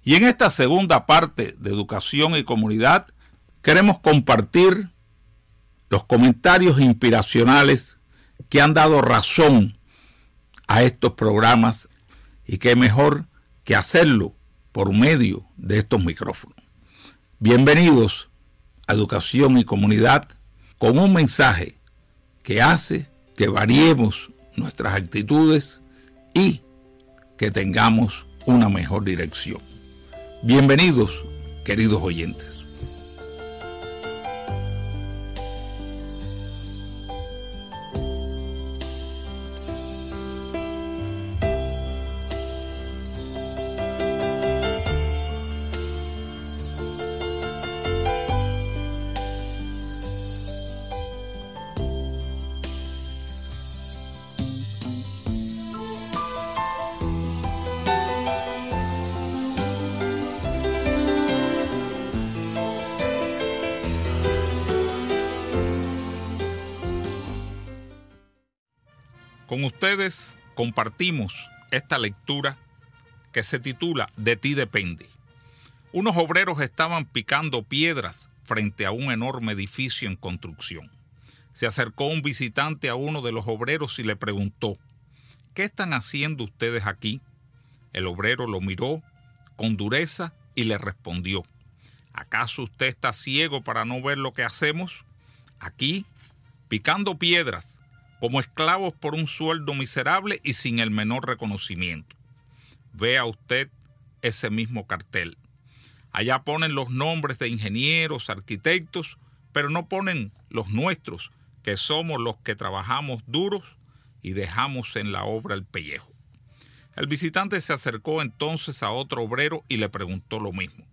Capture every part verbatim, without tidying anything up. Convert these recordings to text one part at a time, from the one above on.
Y en esta segunda parte de Educación y Comunidad queremos compartir los comentarios inspiracionales que han dado razón a estos programas, y qué mejor que hacerlo por medio de estos micrófonos. Bienvenidos a Educación y Comunidad, con un mensaje que hace que variemos nuestras actitudes y que tengamos una mejor dirección. Bienvenidos, queridos oyentes. Con ustedes compartimos esta lectura que se titula De ti depende. Unos obreros estaban picando piedras frente a un enorme edificio en construcción. Se acercó un visitante a uno de los obreros y le preguntó: ¿qué están haciendo ustedes aquí? El obrero lo miró con dureza y le respondió: ¿acaso usted está ciego para no ver lo que hacemos? Aquí, picando piedras, como esclavos por un sueldo miserable y sin el menor reconocimiento. Vea usted ese mismo cartel. Allá ponen los nombres de ingenieros, arquitectos, pero no ponen los nuestros, que somos los que trabajamos duros y dejamos en la obra el pellejo. El visitante se acercó entonces a otro obrero y le preguntó lo mismo.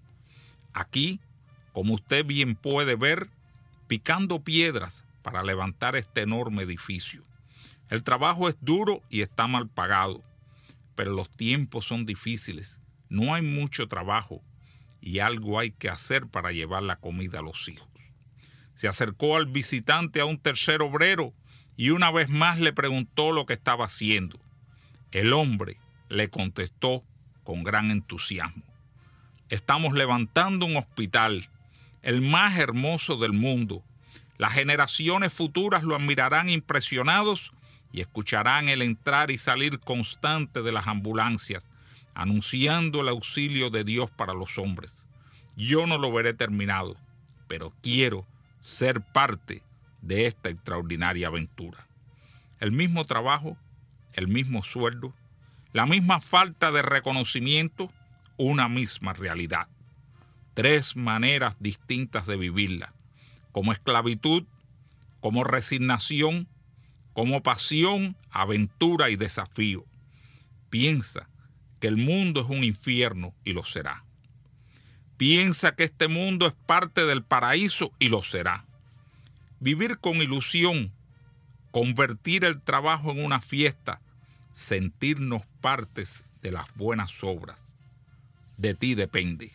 Aquí, como usted bien puede ver, picando piedras para levantar este enorme edificio. El trabajo es duro y está mal pagado, pero los tiempos son difíciles, no hay mucho trabajo y algo hay que hacer para llevar la comida a los hijos. Se acercó al visitante a un tercer obrero y una vez más le preguntó lo que estaba haciendo. El hombre le contestó con gran entusiasmo: estamos levantando un hospital, el más hermoso del mundo. Las generaciones futuras lo admirarán impresionados y escucharán el entrar y salir constante de las ambulancias, anunciando el auxilio de Dios para los hombres. Yo no lo veré terminado, pero quiero ser parte de esta extraordinaria aventura. El mismo trabajo, el mismo sueldo, la misma falta de reconocimiento, una misma realidad. Tres maneras distintas de vivirla: como esclavitud, como resignación, como pasión, aventura y desafío. Piensa que el mundo es un infierno y lo será. Piensa que este mundo es parte del paraíso y lo será. Vivir con ilusión, convertir el trabajo en una fiesta, sentirnos partes de las buenas obras. De ti depende.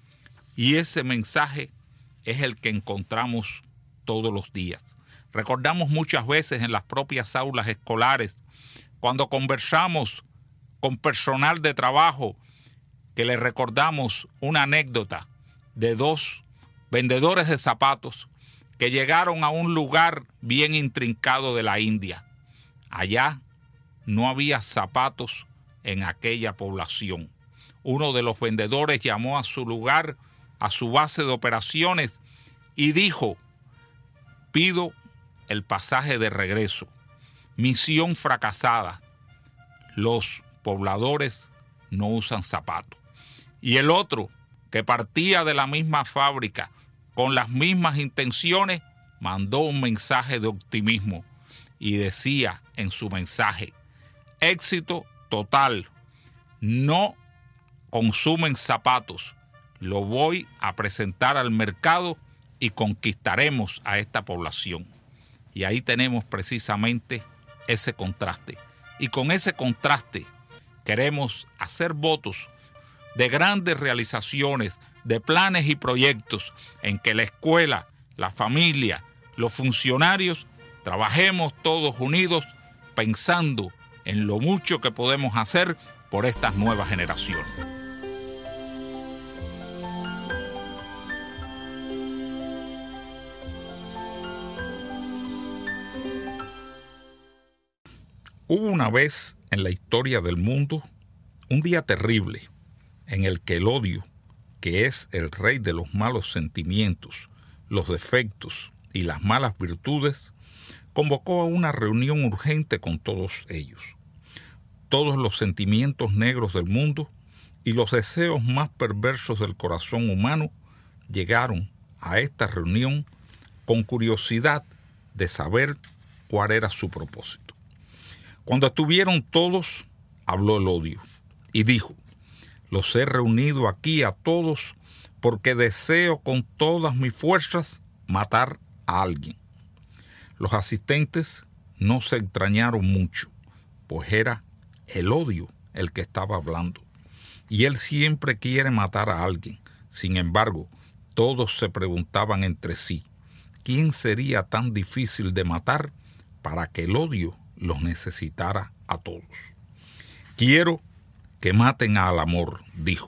Y ese mensaje es el que encontramos todos los días. Recordamos muchas veces en las propias aulas escolares, cuando conversamos con personal de trabajo, que le recordamos una anécdota de dos vendedores de zapatos que llegaron a un lugar bien intrincado de la India. Allá no había zapatos en aquella población. Uno de los vendedores llamó a su lugar, a su base de operaciones, y dijo: pido el pasaje de regreso. Misión fracasada. Los pobladores no usan zapatos. Y el otro, que partía de la misma fábrica con las mismas intenciones, mandó un mensaje de optimismo y decía en su mensaje: éxito total. No consumen zapatos. Lo voy a presentar al mercado y conquistaremos a esta población. Y ahí tenemos precisamente ese contraste. Y con ese contraste queremos hacer votos de grandes realizaciones, de planes y proyectos en que la escuela, la familia, los funcionarios trabajemos todos unidos pensando en lo mucho que podemos hacer por estas nuevas generaciones. Hubo una vez en la historia del mundo un día terrible en el que el odio, que es el rey de los malos sentimientos, los defectos y las malas virtudes, convocó a una reunión urgente con todos ellos. Todos los sentimientos negros del mundo y los deseos más perversos del corazón humano llegaron a esta reunión con curiosidad de saber cuál era su propósito. Cuando estuvieron todos, habló el odio y dijo: los he reunido aquí a todos porque deseo con todas mis fuerzas matar a alguien. Los asistentes no se extrañaron mucho, pues era el odio el que estaba hablando, y él siempre quiere matar a alguien. Sin embargo, todos se preguntaban entre sí, ¿quién sería tan difícil de matar para que el odio los necesitara a todos? Quiero que maten al amor, dijo.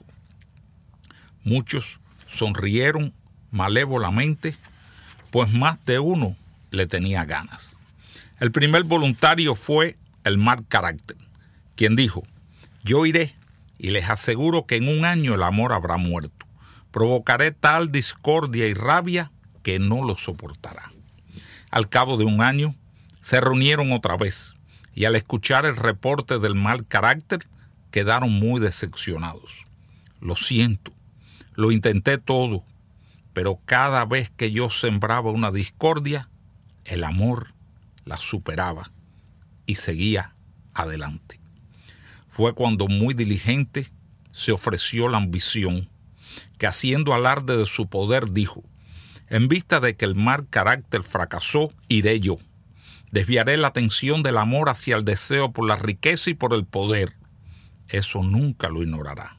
Muchos sonrieron malévolamente, pues más de uno le tenía ganas. El primer voluntario fue el mal carácter, quien dijo: yo iré y les aseguro que en un año el amor habrá muerto. Provocaré tal discordia y rabia que no lo soportará. Al cabo de un año se reunieron otra vez y al escuchar el reporte del mal carácter quedaron muy decepcionados. Lo siento, lo intenté todo, pero cada vez que yo sembraba una discordia, el amor la superaba y seguía adelante. Fue cuando muy diligente se ofreció la ambición, que haciendo alarde de su poder dijo: en vista de que el mal carácter fracasó, iré yo. Desviaré la atención del amor hacia el deseo por la riqueza y por el poder. Eso nunca lo ignorará.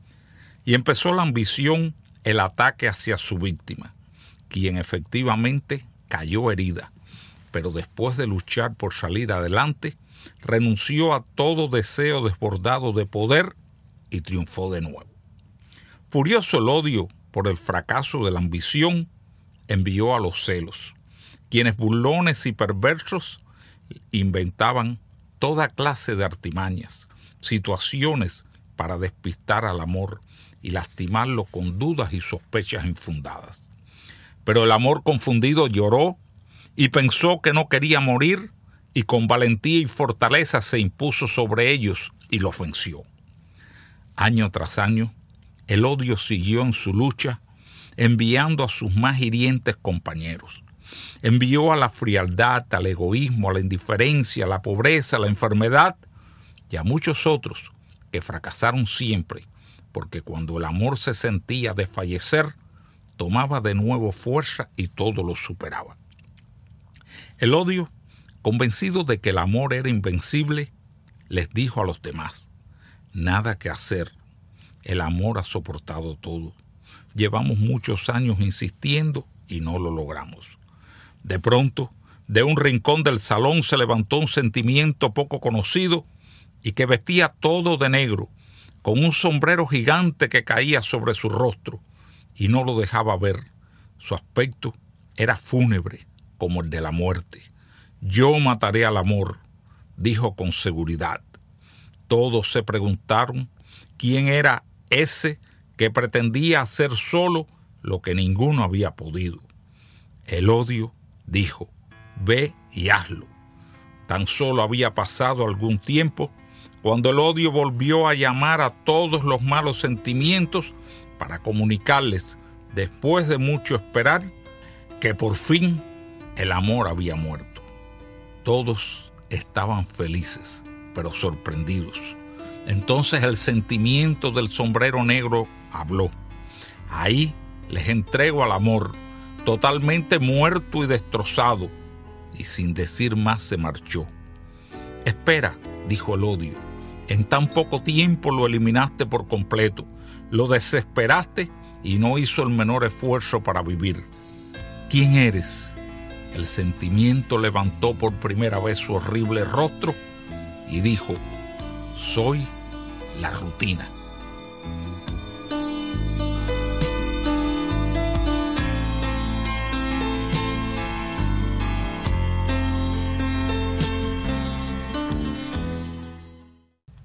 Y empezó la ambición, el ataque hacia su víctima, quien efectivamente cayó herida, pero después de luchar por salir adelante, renunció a todo deseo desbordado de poder y triunfó de nuevo. Furioso el odio por el fracaso de la ambición, envió a los celos, quienes burlones y perversos inventaban toda clase de artimañas, situaciones para despistar al amor y lastimarlo con dudas y sospechas infundadas. Pero el amor confundido lloró y pensó que no quería morir, y con valentía y fortaleza se impuso sobre ellos y los venció. Año tras año, el odio siguió en su lucha, enviando a sus más hirientes compañeros. Envió a la frialdad, al egoísmo, a la indiferencia, a la pobreza, a la enfermedad y a muchos otros que fracasaron siempre, porque cuando el amor se sentía desfallecer, tomaba de nuevo fuerza y todo lo superaba. El odio, convencido de que el amor era invencible, les dijo a los demás: nada que hacer, el amor ha soportado todo. Llevamos muchos años insistiendo y no lo logramos. De pronto, de un rincón del salón se levantó un sentimiento poco conocido y que vestía todo de negro, con un sombrero gigante que caía sobre su rostro y no lo dejaba ver. Su aspecto era fúnebre como el de la muerte. Yo mataré al amor, dijo con seguridad. Todos se preguntaron quién era ese que pretendía hacer solo lo que ninguno había podido. El odio dijo: ve y hazlo. Tan solo había pasado algún tiempo cuando el odio volvió a llamar a todos los malos sentimientos para comunicarles, después de mucho esperar, que por fin el amor había muerto. Todos estaban felices, pero sorprendidos. Entonces el sentimiento del sombrero negro habló: ahí les entrego al amor, totalmente muerto y destrozado. Y sin decir más se marchó. Espera, dijo el odio, en tan poco tiempo lo eliminaste por completo, lo desesperaste y no hizo el menor esfuerzo para vivir. ¿Quién eres? El sentimiento levantó por primera vez su horrible rostro y dijo: soy la rutina.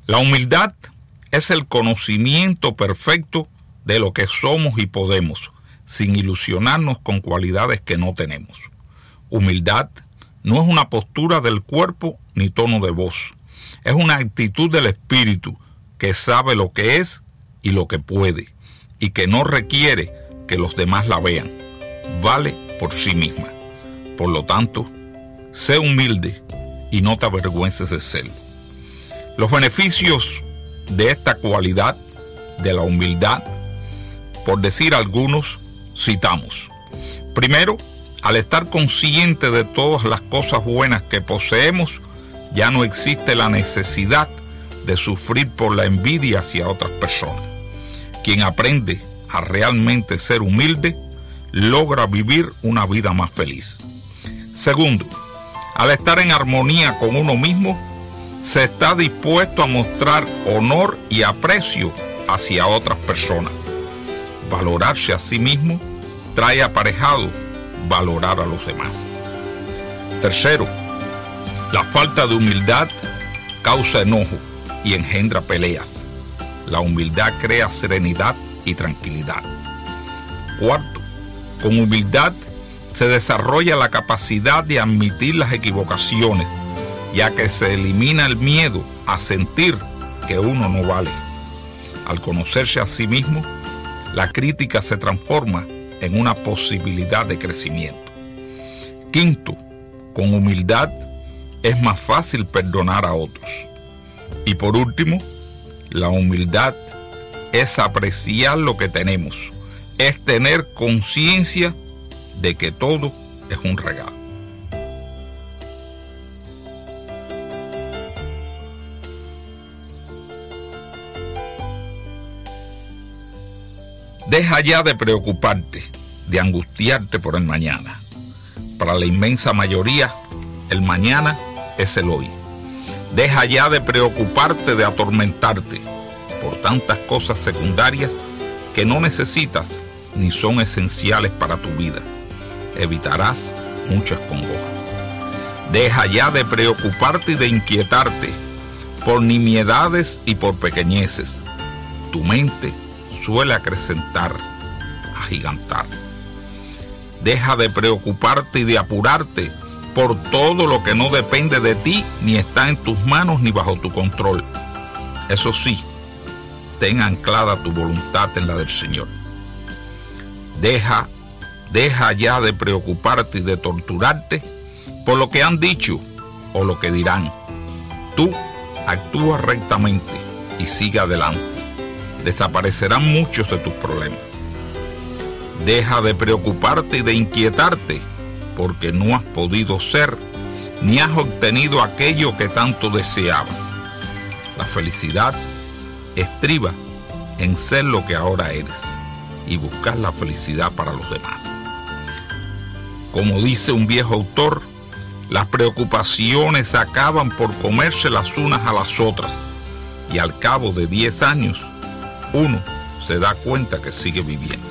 La humildad es el conocimiento perfecto de lo que somos y podemos, sin ilusionarnos con cualidades que no tenemos. Humildad no es una postura del cuerpo ni tono de voz. Es una actitud del espíritu que sabe lo que es y lo que puede, y que no requiere que los demás la vean. Vale por sí misma. Por lo tanto, sé humilde y no te avergüences de serlo. Los beneficios de esta cualidad, de la humildad, por decir algunos, citamos. Primero, al estar consciente de todas las cosas buenas que poseemos, ya no existe la necesidad de sufrir por la envidia hacia otras personas. Quien aprende a realmente ser humilde, logra vivir una vida más feliz. Segundo, al estar en armonía con uno mismo, se está dispuesto a mostrar honor y aprecio hacia otras personas. Valorarse a sí mismo trae aparejado valorar a los demás. Tercero, la falta de humildad causa enojo y engendra peleas. La humildad crea serenidad y tranquilidad. Cuarto, con humildad se desarrolla la capacidad de admitir las equivocaciones, ya que se elimina el miedo a sentir que uno no vale. Al conocerse a sí mismo, la crítica se transforma en una posibilidad de crecimiento. Quinto, con humildad es más fácil perdonar a otros. Y por último, la humildad es apreciar lo que tenemos, es tener conciencia de que todo es un regalo. Deja ya de preocuparte, de angustiarte por el mañana. Para la inmensa mayoría, el mañana es el hoy. Deja ya de preocuparte, de atormentarte por tantas cosas secundarias que no necesitas ni son esenciales para tu vida. Evitarás muchas congojas. Deja ya de preocuparte y de inquietarte por nimiedades y por pequeñeces. Tu mente suele acrecentar, agigantar. Deja de preocuparte y de apurarte por todo lo que no depende de ti, ni está en tus manos, ni bajo tu control. Eso sí, ten anclada tu voluntad en la del Señor. Deja, deja ya de preocuparte y de torturarte por lo que han dicho o lo que dirán. Tú actúa rectamente y sigue adelante. Desaparecerán muchos de tus problemas. Deja de preocuparte y de inquietarte porque no has podido ser ni has obtenido aquello que tanto deseabas. La felicidad estriba en ser lo que ahora eres y buscar la felicidad para los demás. Como dice un viejo autor, las preocupaciones acaban por comerse las unas a las otras y al cabo de diez años uno se da cuenta que sigue viviendo.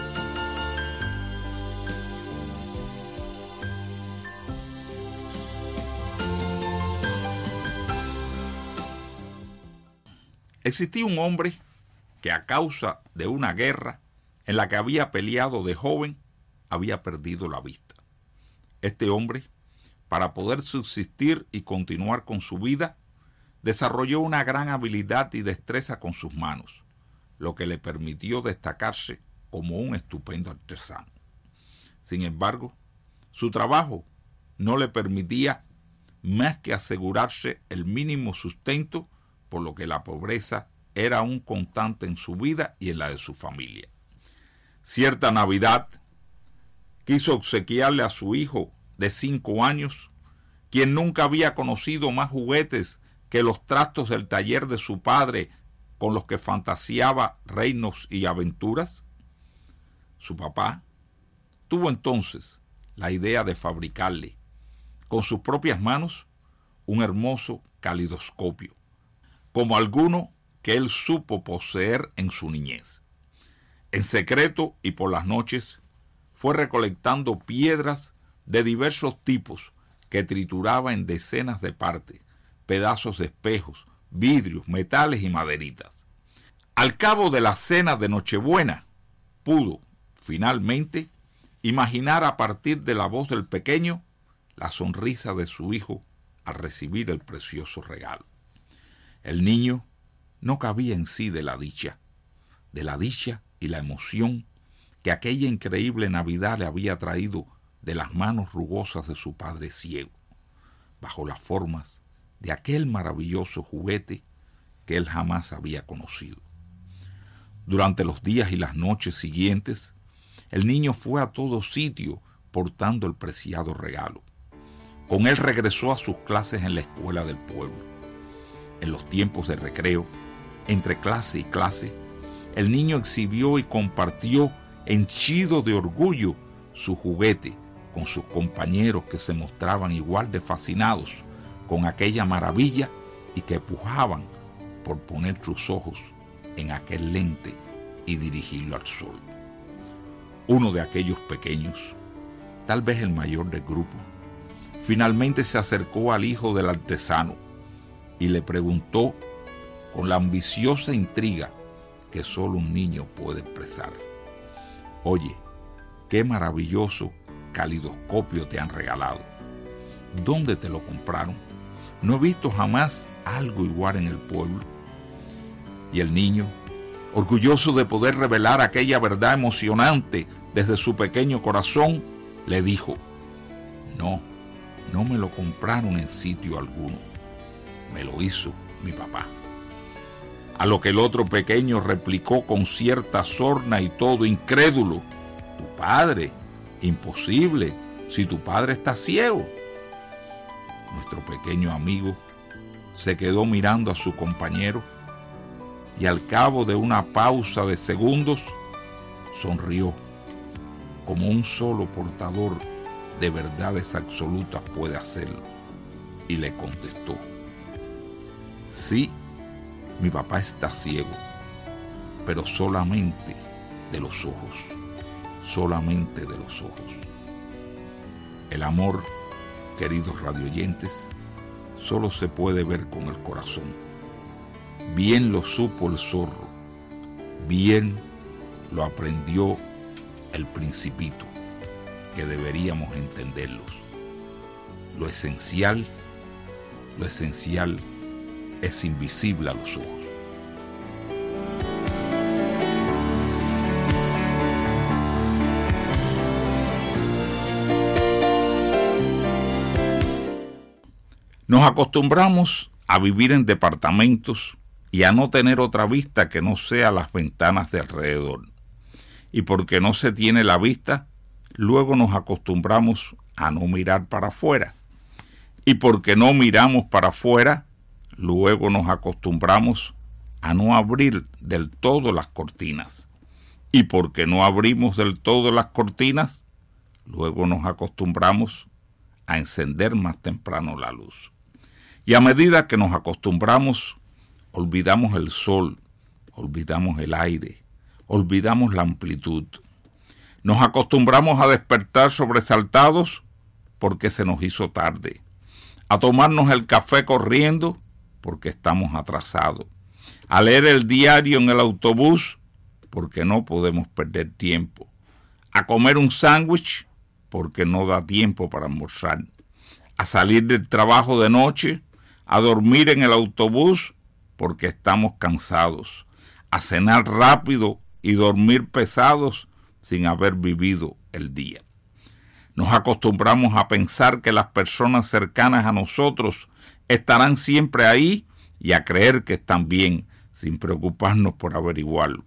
Existía un hombre que a causa de una guerra en la que había peleado de joven, había perdido la vista. Este hombre, para poder subsistir y continuar con su vida, desarrolló una gran habilidad y destreza con sus manos, lo que le permitió destacarse como un estupendo artesano. Sin embargo, su trabajo no le permitía más que asegurarse el mínimo sustento, por lo que la pobreza era un constante en su vida y en la de su familia. Cierta Navidad, quiso obsequiarle a su hijo de cinco años, quien nunca había conocido más juguetes que los trastos del taller de su padre, con los que fantaseaba reinos y aventuras. Su papá tuvo entonces la idea de fabricarle, con sus propias manos, un hermoso calidoscopio, como alguno que él supo poseer en su niñez. En secreto y por las noches, fue recolectando piedras de diversos tipos que trituraba en decenas de partes, pedazos de espejos, vidrios, metales y maderitas. Al cabo de la cena de Nochebuena, pudo, finalmente, imaginar a partir de la voz del pequeño la sonrisa de su hijo al recibir el precioso regalo. El niño no cabía en sí de la dicha, de la dicha y la emoción que aquella increíble Navidad le había traído de las manos rugosas de su padre ciego, bajo las formas de aquel maravilloso juguete que él jamás había conocido. Durante los días y las noches siguientes, el niño fue a todo sitio portando el preciado regalo. Con él regresó a sus clases en la escuela del pueblo. En los tiempos de recreo, entre clase y clase, el niño exhibió y compartió, henchido de orgullo, su juguete con sus compañeros que se mostraban igual de fascinados con aquella maravilla y que pujaban por poner sus ojos en aquel lente y dirigirlo al sol. Uno de aquellos pequeños, tal vez el mayor del grupo, finalmente se acercó al hijo del artesano y le preguntó con la ambiciosa intriga que solo un niño puede expresar: oye, qué maravilloso calidoscopio te han regalado. ¿Dónde te lo compraron? No he visto jamás algo igual en el pueblo. Y el niño, orgulloso de poder revelar aquella verdad emocionante desde su pequeño corazón, le dijo: no, no me lo compraron en sitio alguno. Me lo hizo mi papá. A lo que el otro pequeño replicó con cierta sorna y todo incrédulo: ¿tu padre? Imposible, si tu padre está ciego. Nuestro pequeño amigo se quedó mirando a su compañero y al cabo de una pausa de segundos sonrió, como un solo portador de verdades absolutas puede hacerlo, y le contestó: sí, mi papá está ciego, pero solamente de los ojos, solamente de los ojos. El amor, queridos radioyentes, solo se puede ver con el corazón. Bien lo supo el zorro, bien lo aprendió el Principito, que deberíamos entenderlos. Lo esencial, lo esencial es invisible a los ojos. Nos acostumbramos a vivir en departamentos y a no tener otra vista que no sea las ventanas de alrededor. Y porque no se tiene la vista, luego nos acostumbramos a no mirar para afuera. Y porque no miramos para afuera, luego nos acostumbramos a no abrir del todo las cortinas. Y porque no abrimos del todo las cortinas, luego nos acostumbramos a encender más temprano la luz. Y a medida que nos acostumbramos, olvidamos el sol, olvidamos el aire, olvidamos la amplitud. Nos acostumbramos a despertar sobresaltados porque se nos hizo tarde, a tomarnos el café corriendo porque estamos atrasados, a leer el diario en el autobús porque no podemos perder tiempo, a comer un sándwich porque no da tiempo para almorzar, a salir del trabajo de noche, a dormir en el autobús porque estamos cansados, a cenar rápido y dormir pesados sin haber vivido el día. Nos acostumbramos a pensar que las personas cercanas a nosotros estarán siempre ahí y a creer que están bien, sin preocuparnos por averiguarlo.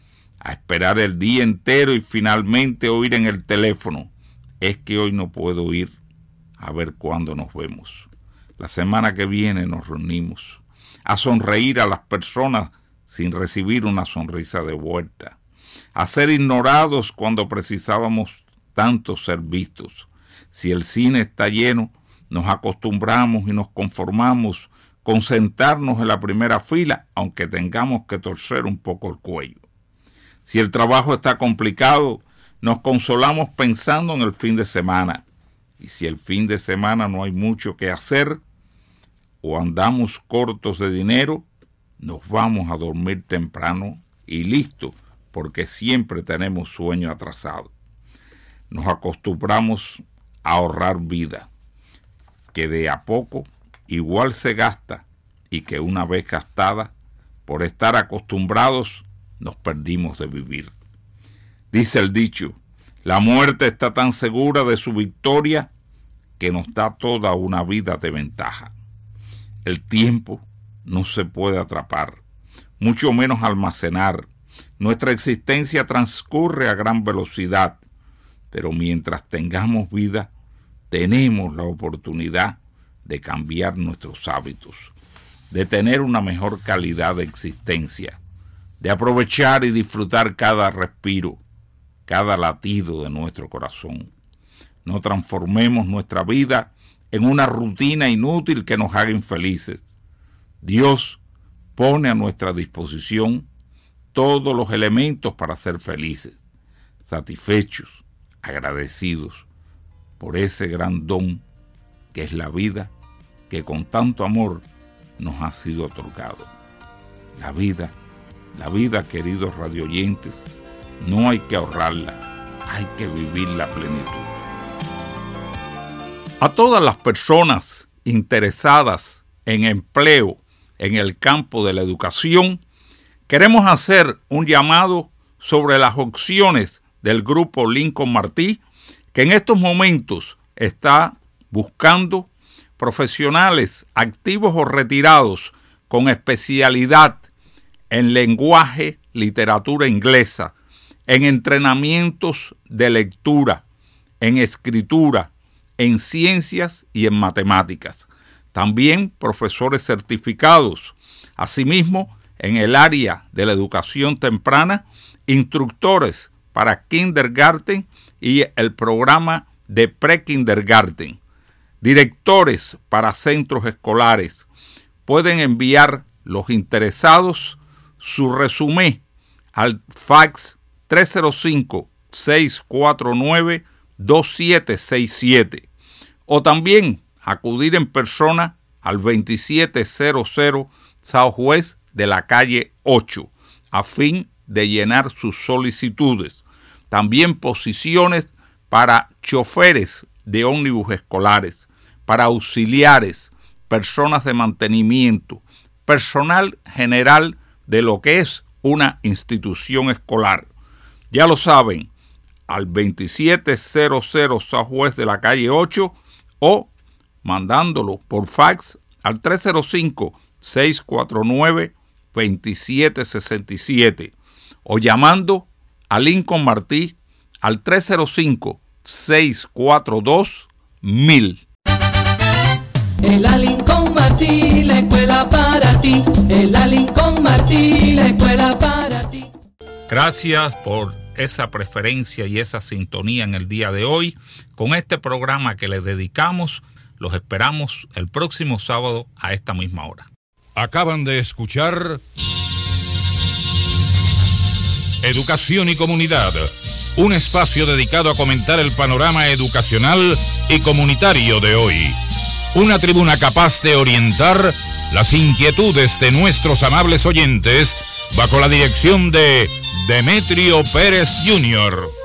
A esperar el día entero y finalmente oír en el teléfono: es que hoy no puedo ir, a ver cuándo nos vemos. La semana que viene nos reunimos. A sonreír a las personas sin recibir una sonrisa de vuelta. A ser ignorados cuando precisábamos tanto ser vistos. Si el cine está lleno, nos acostumbramos y nos conformamos con sentarnos en la primera fila, aunque tengamos que torcer un poco el cuello. Si el trabajo está complicado, nos consolamos pensando en el fin de semana. Y si el fin de semana no hay mucho que hacer, o andamos cortos de dinero, nos vamos a dormir temprano y listo, porque siempre tenemos sueño atrasado. Nos acostumbramos a ahorrar vida, que de a poco igual se gasta y que una vez gastada, por estar acostumbrados, nos perdimos de vivir. Dice el dicho, la muerte está tan segura de su victoria que nos da toda una vida de ventaja. El tiempo no se puede atrapar, mucho menos almacenar. Nuestra existencia transcurre a gran velocidad, pero mientras tengamos vida, tenemos la oportunidad de cambiar nuestros hábitos, de tener una mejor calidad de existencia, de aprovechar y disfrutar cada respiro, cada latido de nuestro corazón. No transformemos nuestra vida en una rutina inútil que nos haga infelices. Dios pone a nuestra disposición todos los elementos para ser felices, satisfechos, agradecidos por ese gran don que es la vida que con tanto amor nos ha sido otorgado. La vida, la vida, queridos radioyentes, no hay que ahorrarla, hay que vivirla a plenitud. A todas las personas interesadas en empleo en el campo de la educación, queremos hacer un llamado sobre las opciones del Grupo Lincoln Martí, que en estos momentos está buscando profesionales activos o retirados con especialidad en lenguaje, literatura inglesa, en entrenamientos de lectura, en escritura, en ciencias y en matemáticas. También profesores certificados. Asimismo, en el área de la educación temprana, instructores para kindergarten y el programa de pre-kindergarten. Directores para centros escolares. Pueden enviar los interesados su resumen al fax tres cero cinco, seis cuatro nueve, dos siete seis siete o también acudir en persona al veintisiete cero cero Southwest de la calle ocho a fin de llenar sus solicitudes. También posiciones para choferes de ómnibus escolares, para auxiliares, personas de mantenimiento, personal general de lo que es una institución escolar. Ya lo saben, al veintisiete cero cero Southwest de la calle ocho o mandándolo por fax al tres cero cinco, seis cuatro nueve, dos siete seis siete o llamando a Lincoln Martí al tres cero cinco, seis cuatro dos, mil. En la Lincoln Martí, la escuela para ti. En la Lincoln Martí, la escuela para ti. Gracias por esa preferencia y esa sintonía en el día de hoy. Con este programa que le dedicamos, los esperamos el próximo sábado a esta misma hora. Acaban de escuchar Educación y Comunidad, un espacio dedicado a comentar el panorama educacional y comunitario de hoy. Una tribuna capaz de orientar las inquietudes de nuestros amables oyentes bajo la dirección de Demetrio Pérez junior